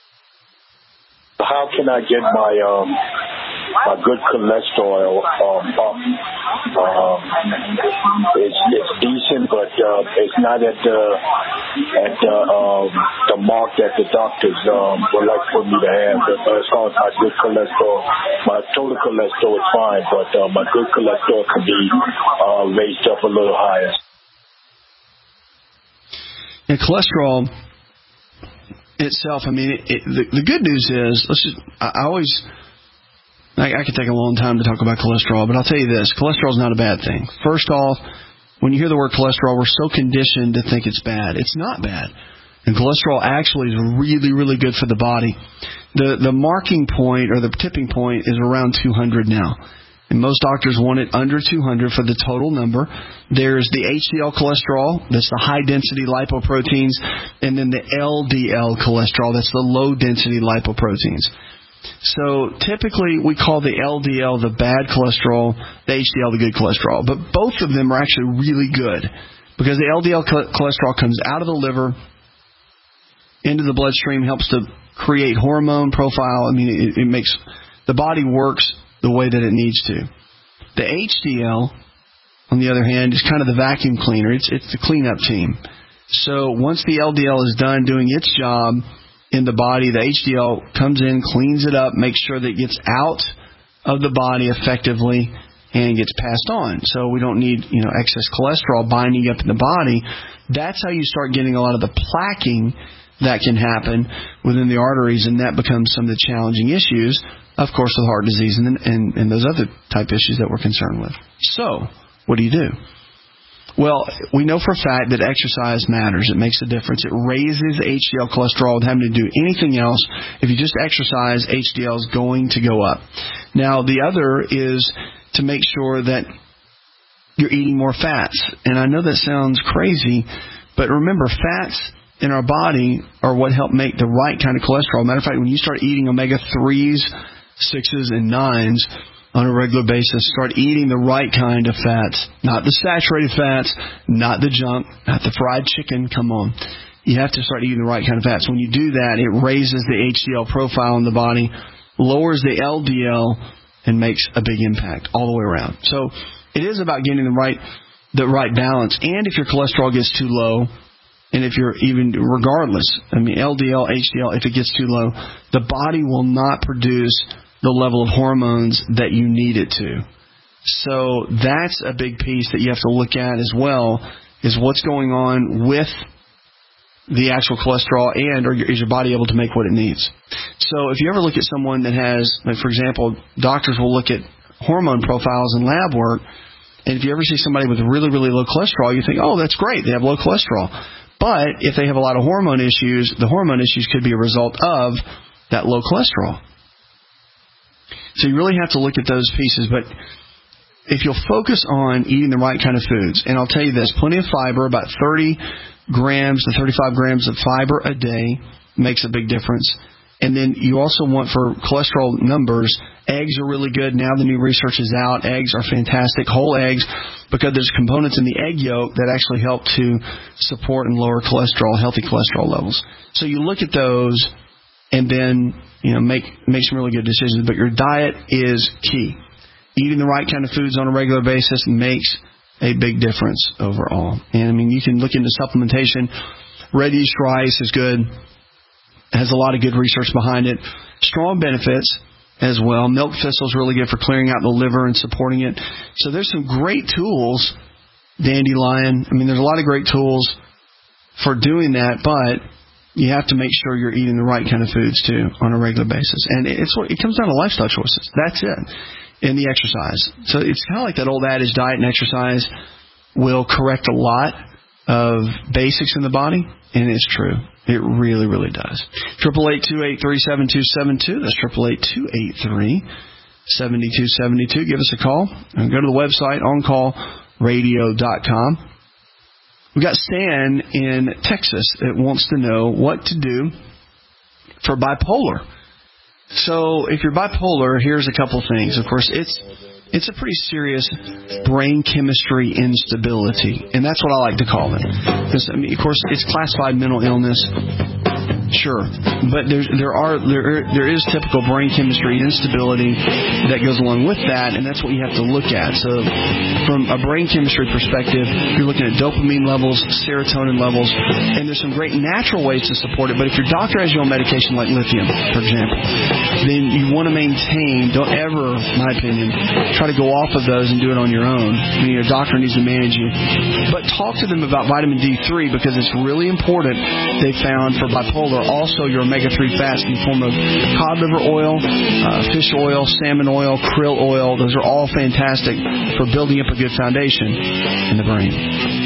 How can I get my um my good cholesterol um, up? Um, it's it's decent, but uh, it's not at the at the um, the mark that the doctors um, would like for me to have. But as far as my good cholesterol, my total cholesterol is fine, but uh, my good cholesterol can be uh, raised up a little higher. And cholesterol itself, I mean, it, it, the, the good news is, let's just, I, I always, I, I could take a long time to talk about cholesterol, but I'll tell you this, cholesterol is not a bad thing. First off, when you hear the word cholesterol, we're so conditioned to think it's bad. It's not bad. And cholesterol actually is really, really good for the body. The the marking point or the tipping point is around two hundred now. And most doctors want it under two hundred for the total number. There's the H D L cholesterol, that's the high-density lipoproteins, and then the L D L cholesterol, that's the low-density lipoproteins. So typically we call the L D L the bad cholesterol, the H D L the good cholesterol. But both of them are actually really good because the L D L cholesterol comes out of the liver into the bloodstream, helps to create hormone profile. I mean, it, it makes the body works the way that it needs to. The H D L, on the other hand, is kind of the vacuum cleaner. It's it's the cleanup team. So once the L D L is done doing its job in the body, the H D L comes in, cleans it up, makes sure that it gets out of the body effectively and gets passed on. So we don't need, you know, excess cholesterol binding up in the body. That's how you start getting a lot of the plaquing that can happen within the arteries, and that becomes some of the challenging issues, of course, with heart disease and, and, and those other type issues that we're concerned with. So, what do you do? Well, we know for a fact that exercise matters. It makes a difference. It raises H D L cholesterol without having to do anything else. If you just exercise, H D L is going to go up. Now, the other is to make sure that you're eating more fats. And I know that sounds crazy, but remember, fats in our body are what help make the right kind of cholesterol. Matter of fact, when you start eating omega threes, sixes, and nines on a regular basis, start eating the right kind of fats, not the saturated fats, not the junk, not the fried chicken. Come on. You have to start eating the right kind of fats. When you do that, it raises the H D L profile in the body, lowers the L D L, and makes a big impact all the way around. So it is about getting the right the right balance. And if your cholesterol gets too low, and if you're even, regardless, I mean, L D L, H D L, if it gets too low, the body will not produce the level of hormones that you need it to. So that's a big piece that you have to look at as well, is what's going on with the actual cholesterol, and or is your body able to make what it needs? So if you ever look at someone that has, like for example, doctors will look at hormone profiles in lab work, and if you ever see somebody with really, really low cholesterol, you think, oh, that's great, they have low cholesterol. But if they have a lot of hormone issues, the hormone issues could be a result of that low cholesterol. So you really have to look at those pieces. But if you'll focus on eating the right kind of foods, and I'll tell you this, plenty of fiber, about thirty grams to thirty-five grams of fiber a day makes a big difference. And then you also want, for cholesterol numbers, eggs are really good. Now the new research is out. Eggs are fantastic. Whole eggs, because there's components in the egg yolk that actually help to support and lower cholesterol, healthy cholesterol levels. So you look at those and then, you know, make make some really good decisions. But your diet is key. Eating the right kind of foods on a regular basis makes a big difference overall. And, I mean, you can look into supplementation. Red yeast rice is good. Has a lot of good research behind it. Strong benefits as well. Milk thistle is really good for clearing out the liver and supporting it. So there's some great tools. Dandelion. I mean, there's a lot of great tools for doing that, but you have to make sure you're eating the right kind of foods too on a regular basis. And it's it comes down to lifestyle choices. That's it. And the exercise. So it's kind of like that old adage, diet and exercise will correct a lot of basics in the body, and it's true. It really, really does. Triple eight two eight three seven two seven two. That's triple eight two eight three seven two seven two. Give us a call and go to the website on call radio dot com. We got Stan in Texas that wants to know what to do for bipolar. So if you're bipolar, here's a couple things. Of course, it's it's a pretty serious brain chemistry instability, and that's what I like to call it. Because, I mean, of course, it's classified mental illness, sure, but there there are there there is typical brain chemistry instability that goes along with that, and that's what you have to look at. So, from a brain chemistry perspective, you're looking at dopamine levels, serotonin levels, and there's some great natural ways to support it. But if your doctor has you on medication like lithium, for example, then you want to maintain. Don't ever, in my opinion, try to go off of those and do it on your own. I mean, your doctor needs to manage you. But talk to them about vitamin D three, because it's really important, they found, for bipolar, are also your omega three fats in the form of cod liver oil, uh, fish oil, salmon oil, krill oil. Those are all fantastic for building up a good foundation in the brain.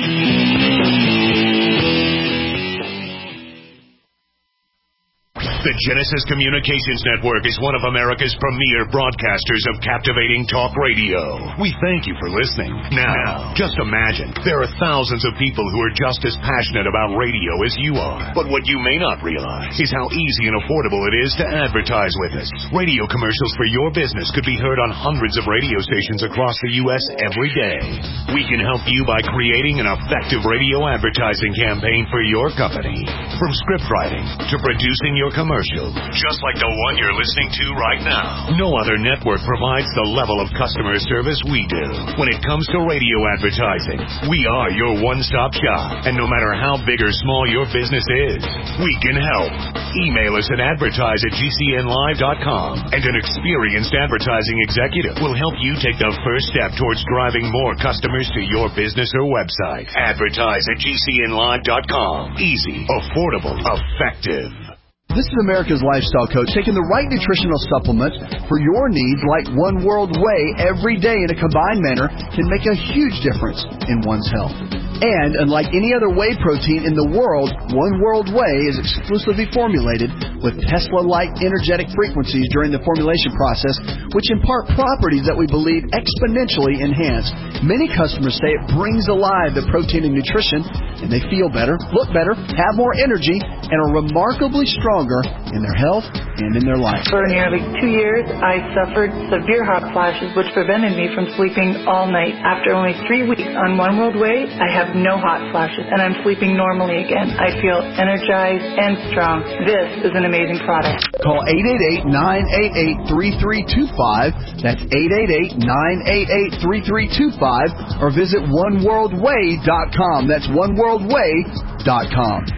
The Genesis Communications Network is one of America's premier broadcasters of captivating talk radio. We thank you for listening. Now, just imagine, there are thousands of people who are just as passionate about radio as you are. But what you may not realize is how easy and affordable it is to advertise with us. Radio commercials for your business could be heard on hundreds of radio stations across the U S every day. We can help you by creating an effective radio advertising campaign for your company. From script writing to producing your commercial, just like the one you're listening to right now. No other network provides the level of customer service we do. When it comes to radio advertising, we are your one-stop shop. And no matter how big or small your business is, we can help. Email us at advertise at g c n live dot com, and an experienced advertising executive will help you take the first step towards driving more customers to your business or website. Advertise at g c n live dot com. Easy, affordable, effective. This is America's Lifestyle Coach, taking the right nutritional supplements for your needs like One World Whey every day in a combined manner can make a huge difference in one's health. And unlike any other whey protein in the world, One World Whey is exclusively formulated with Tesla-like energetic frequencies during the formulation process, which impart properties that we believe exponentially enhance. Many customers say it brings alive the protein and nutrition, and they feel better, look better, have more energy, and are remarkably stronger in their health and in their life. For nearly two years, I suffered severe hot flashes, which prevented me from sleeping all night. After only three weeks on One World Whey, I have no hot flashes, and I'm sleeping normally again. I feel energized and strong. This is an amazing product. Call eight eight eight, nine eight eight, three three two five. That's eight eight eight, nine eight eight, three three two five. Or visit one world whey dot com. That's one world whey dot com.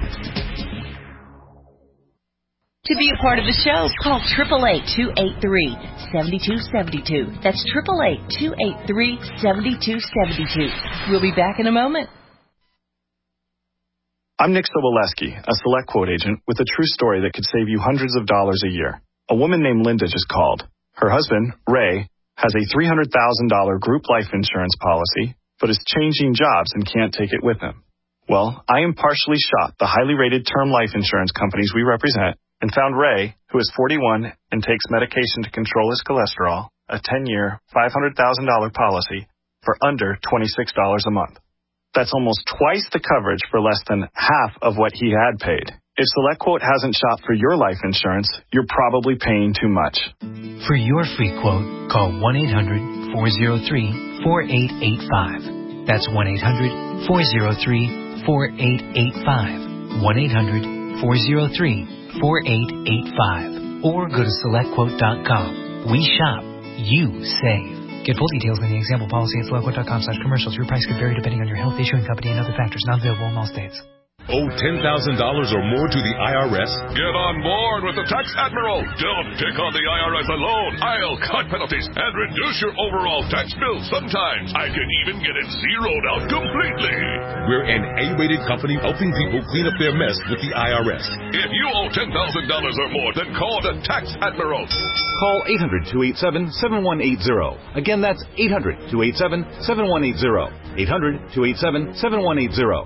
To be a part of the show, call eight eight eight, two eight three, seven two seven two. That's eight eight eight, two eight three, seven two seven two. We'll be back in a moment. I'm Nick Soboleski, a Select Quote agent with a true story that could save you hundreds of dollars a year. A woman named Linda just called. Her husband, Ray, has a three hundred thousand dollars group life insurance policy, but is changing jobs and can't take it with him. Well, I impartially shopped the highly rated term life insurance companies we represent and found Ray, who is forty-one and takes medication to control his cholesterol, a ten-year, five hundred thousand dollars policy for under twenty-six dollars a month. That's almost twice the coverage for less than half of what he had paid. If SelectQuote hasn't shopped for your life insurance, you're probably paying too much. For your free quote, call one eight hundred, four oh three, four eight eight five. That's one eight hundred, four oh three, four eight eight five. one eight hundred, four oh three, four eight eight five. Or go to select quote dot com. We shop. You save. Get full details in the example policy at select quote dot com slash commercials. Your price could vary depending on your health, issuing company, and other factors. Not available in all states. Owe ten thousand dollars or more to the I R S? Get on board with the Tax Admiral. Don't take on the I R S alone. I'll cut penalties and reduce your overall tax bill. Sometimes I can even get it zeroed out completely. We're an A-rated company helping people clean up their mess with the I R S. If you owe ten thousand dollars or more, then call the Tax Admiral. Call eight hundred, two eight seven, seven one eight zero. Again, that's eight hundred, two eight seven, seven one eight zero. eight hundred, two eight seven, seven one eight zero.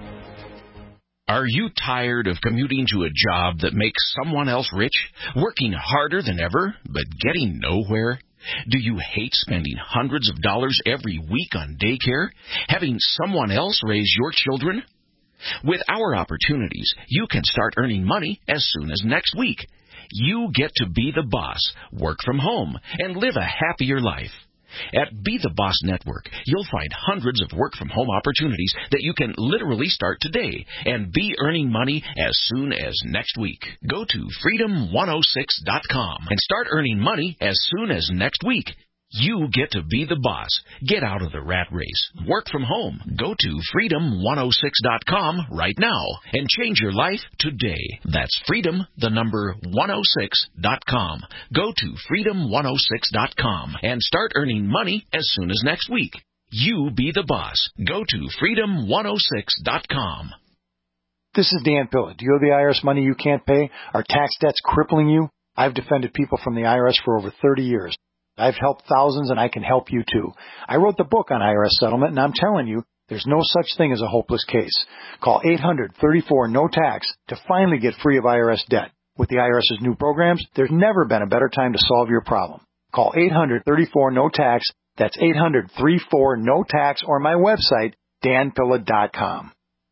Are you tired of commuting to a job that makes someone else rich, working harder than ever, but getting nowhere? Do you hate spending hundreds of dollars every week on daycare, having someone else raise your children? With our opportunities, you can start earning money as soon as next week. You get to be the boss, work from home, and live a happier life. At Be the Boss Network, you'll find hundreds of work-from-home opportunities that you can literally start today and be earning money as soon as next week. Go to freedom one oh six dot com and start earning money as soon as next week. You get to be the boss. Get out of the rat race. Work from home. Go to freedom one oh six dot com right now and change your life today. That's freedom, the number one oh six dot com. Go to freedom one oh six dot com and start earning money as soon as next week. You be the boss. Go to freedom one oh six dot com. This is Dan Pilla. Do you owe the I R S money you can't pay? Are tax debts crippling you? I've defended people from the I R S for over thirty years. I've helped thousands, and I can help you too. I wrote the book on I R S settlement, and I'm telling you, there's no such thing as a hopeless case. Call eight hundred, thirty-four, no tax to finally get free of I R S debt. With the IRS's new programs, there's never been a better time to solve your problem. Call eight hundred, thirty-four, no tax. That's eight hundred, thirty-four, no tax, or my website, dan pilla dot com.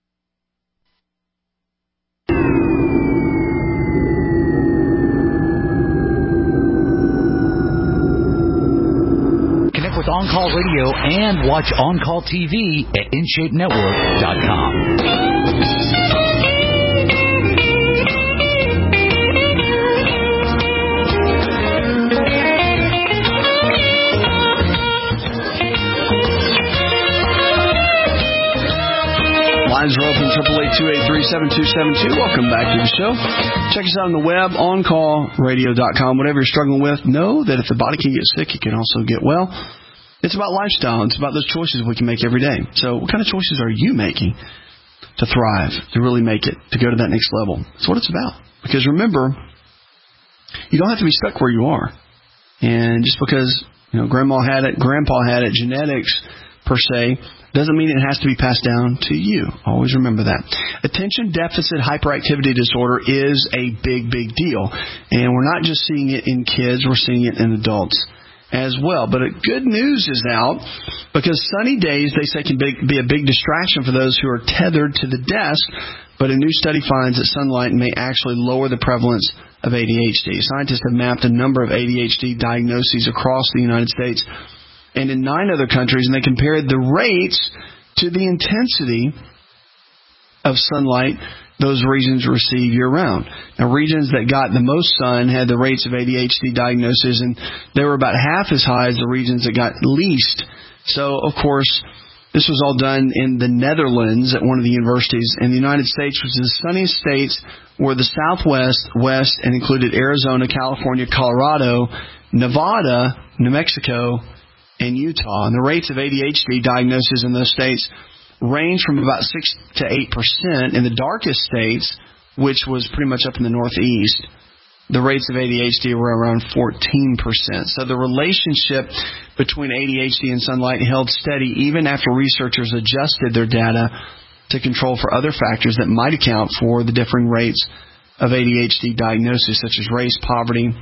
Connect with On Call Radio and watch On Call T V at in shape network dot com. Lines are open, triple eight, two eight three, seven two seven two. Welcome back to the show. Check us out on the web, on call radio dot com. Whatever you're struggling with, know that if the body can get sick, it can also get well. It's about lifestyle. It's about those choices we can make every day. So what kind of choices are you making to thrive, to really make it, to go to that next level? That's what it's about. Because remember, you don't have to be stuck where you are. And just because, you know, grandma had it, grandpa had it, genetics per se, doesn't mean it has to be passed down to you. Always remember that. Attention deficit hyperactivity disorder is a big, big deal. And we're not just seeing it in kids, we're seeing it in adults as well. But good news is out, because sunny days, they say, can be a big distraction for those who are tethered to the desk. But a new study finds that sunlight may actually lower the prevalence of A D H D. Scientists have mapped a number of A D H D diagnoses across the United States and in nine other countries, and they compared the rates to the intensity of sunlight those regions receive year-round. Now, regions that got the most sun had the rates of A D H D diagnosis, and they were about half as high as the regions that got least. So, of course, this was all done in the Netherlands at one of the universities, and the United States was the sunniest states were the Southwest, West, and included Arizona, California, Colorado, Nevada, New Mexico, and Utah. And the rates of A D H D diagnosis in those states range from about six to eight percent. In the darkest states, which was pretty much up in the Northeast, the rates of A D H D were around fourteen percent. So the relationship between A D H D and sunlight held steady even after researchers adjusted their data to control for other factors that might account for the differing rates of A D H D diagnosis, such as race, poverty,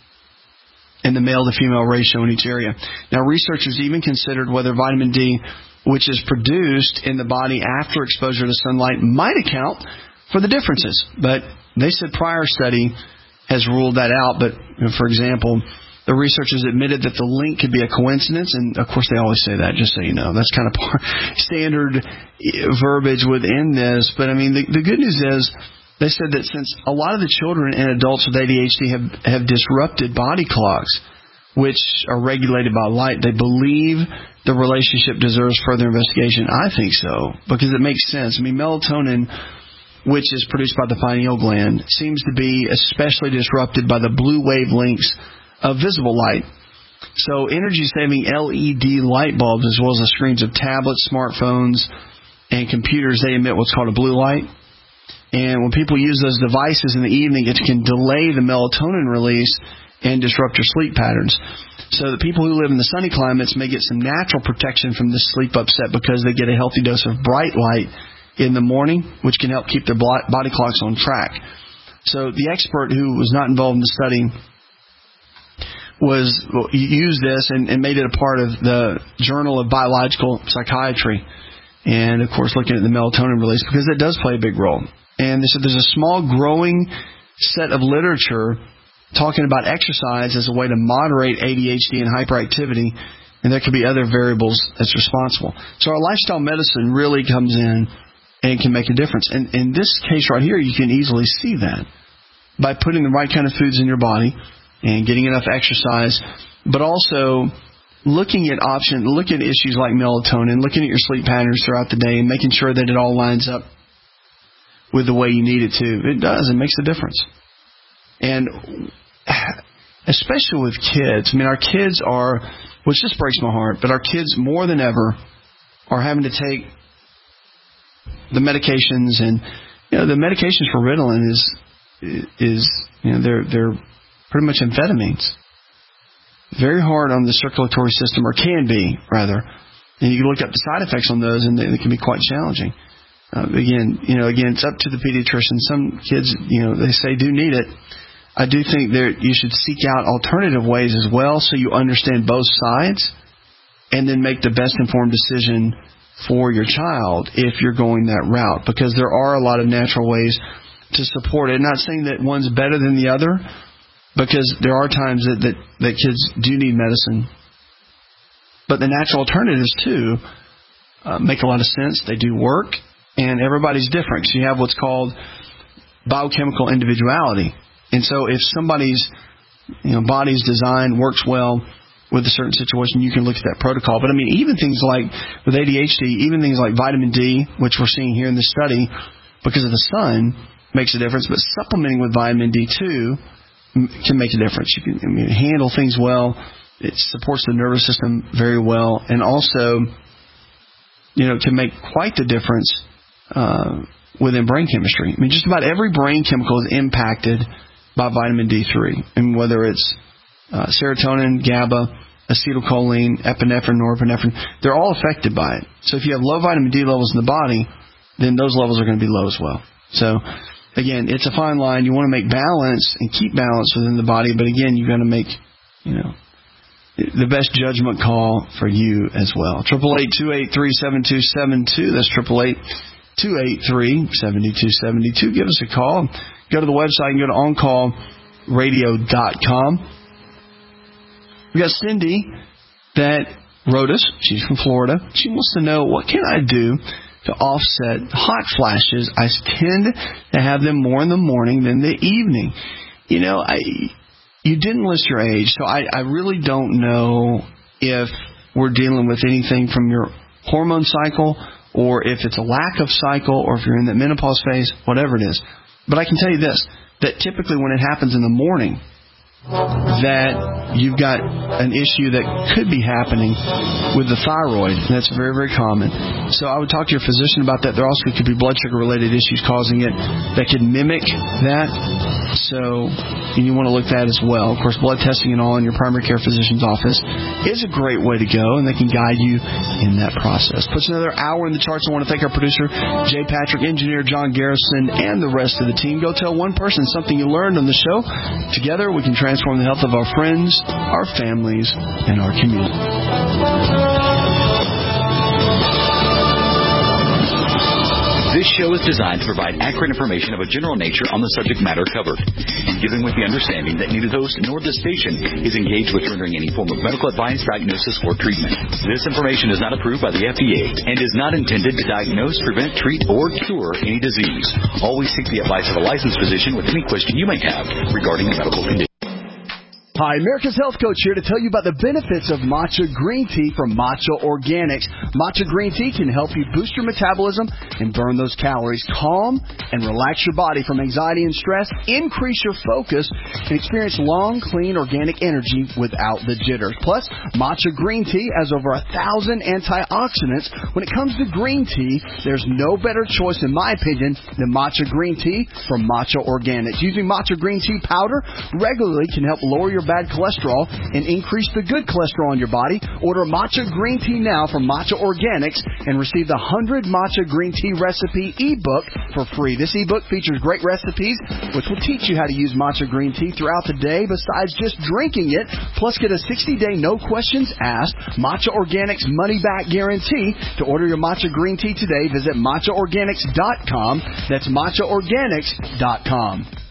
and the male-to-female ratio in each area. Now, researchers even considered whether vitamin D, which is produced in the body after exposure to sunlight, might account for the differences. But they said prior study has ruled that out. But, you know, for example, the researchers admitted that the link could be a coincidence, and, of course, they always say that, just so you know. That's kind of standard verbiage within this. But, I mean, the, the good news is, they said that since a lot of the children and adults with A D H D have, have disrupted body clocks, which are regulated by light, they believe the relationship deserves further investigation. I think so, because it makes sense. I mean, melatonin, which is produced by the pineal gland, seems to be especially disrupted by the blue wavelengths of visible light. So energy-saving L E D light bulbs, as well as the screens of tablets, smartphones, and computers, they emit what's called a blue light. And when people use those devices in the evening, it can delay the melatonin release and disrupt your sleep patterns. So the people who live in the sunny climates may get some natural protection from this sleep upset because they get a healthy dose of bright light in the morning, which can help keep their body clocks on track. So the expert who was not involved in the study was used this and, and made it a part of the Journal of Biological Psychiatry. And, of course, looking at the melatonin release, because it does play a big role. And they said there's a small growing set of literature talking about exercise as a way to moderate A D H D and hyperactivity, and there could be other variables that's responsible. So our lifestyle medicine really comes in and can make a difference. And in this case right here, you can easily see that by putting the right kind of foods in your body and getting enough exercise, but also looking at options, looking at issues like melatonin, looking at your sleep patterns throughout the day and making sure that it all lines up with the way you need it to. It does. It makes a difference. And especially with kids. I mean, our kids are, which just breaks my heart, but our kids more than ever are having to take the medications and, you know, the medications for Ritalin is is you know they're they're pretty much amphetamines. Very hard on the circulatory system, or can be rather. And you can look up the side effects on those, and they, they can be quite challenging. Uh, again, you know, again, it's up to the pediatrician. Some kids, you know, they say do need it. I do think that you should seek out alternative ways as well, so you understand both sides, and then make the best informed decision for your child if you're going that route, because there are a lot of natural ways to support it. Not saying that one's better than the other, because there are times that, that, that kids do need medicine. But the natural alternatives, too, uh, make a lot of sense. They do work, and everybody's different. So you have what's called biochemical individuality. And so if somebody's you know, body's design works well with a certain situation, you can look at that protocol. But, I mean, even things like with A D H D, even things like vitamin D, which we're seeing here in this study, because of the sun, makes a difference. But supplementing with vitamin D, too, can make a difference. You can I mean, handle things well. It supports the nervous system very well, and also, you know, can make quite the difference uh, within brain chemistry. I mean, just about every brain chemical is impacted by vitamin D three, and whether it's uh, serotonin, GABA, acetylcholine, epinephrine, norepinephrine, they're all affected by it. So if you have low vitamin D levels in the body, then those levels are going to be low as well. So again, it's a fine line. You want to make balance and keep balance within the body, but again, you've got to make, you know, the best judgment call for you as well. eight eight eight, two eight three, seven two seven two. That's eight eight eight, two eight three, seven two seven two. Give us a call. Go to the website and go to on call radio dot com. We got Cindy that wrote us. She's from Florida. She wants to know, what can I do to offset hot flashes? I tend to have them more in the morning than the evening. You know, I... You didn't list your age, so I, I really don't know if we're dealing with anything from your hormone cycle, or if it's a lack of cycle, or if you're in that menopause phase, whatever it is. But I can tell you this, that typically when it happens in the morning, that you've got an issue that could be happening with the thyroid. And that's very, very common. So I would talk to your physician about that. There also could be blood sugar-related issues causing it that could mimic that. So and you want to look at that as well. Of course, blood testing and all in your primary care physician's office is a great way to go, and they can guide you in that process. Puts another hour in the charts. I want to thank our producer, Jay Patrick, engineer John Garrison, and the rest of the team. Go tell one person something you learned on the show. Together, we can transform the health of our friends, our families, and our community. This show is designed to provide accurate information of a general nature on the subject matter covered, given with the understanding that neither the host nor the station is engaged with rendering any form of medical advice, diagnosis, or treatment. This information is not approved by the F D A and is not intended to diagnose, prevent, treat, or cure any disease. Always seek the advice of a licensed physician with any question you may have regarding a medical condition. Hi, America's Health Coach here to tell you about the benefits of matcha green tea from Matcha Organics. Matcha green tea can help you boost your metabolism and burn those calories, calm and relax your body from anxiety and stress, increase your focus, and experience long, clean, organic energy without the jitters. Plus, matcha green tea has over a thousand antioxidants. When it comes to green tea, there's no better choice, in my opinion, than matcha green tea from Matcha Organics. Using matcha green tea powder regularly can help lower your bad cholesterol and increase the good cholesterol in your body. Order matcha green tea now from Matcha Organics and receive the one hundred Matcha Green Tea Recipe ebook for free. This ebook features great recipes which will teach you how to use matcha green tea throughout the day besides just drinking it. Plus, get a sixty-day no questions asked Matcha Organics money back guarantee. To order your matcha green tea today, visit matcha organics dot com. That's matcha organics dot com.